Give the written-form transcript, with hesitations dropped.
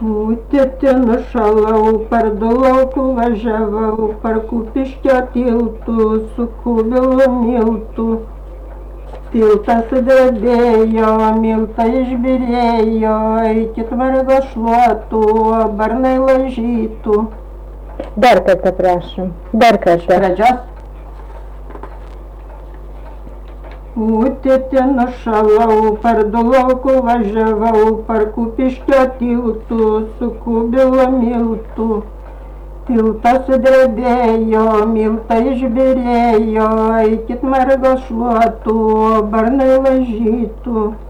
Tėti nušalau, per du laukų važiavau, per Kupiškio tiltų, su Kubilu miltų. Tiltas sudrebėjo, miltai išbyrėjo, eikit vargo šluotų, barnai lažytų. Dar kartą prašom, dar kartą. Pradžios. Tėti nušalau, per du laukų važiavau, per Kupiškio tiltų, su Kubilu miltų. Tiltas sudrebėjo, miltai išbyrėjo, eikit margo šluotų, barnai lažytų.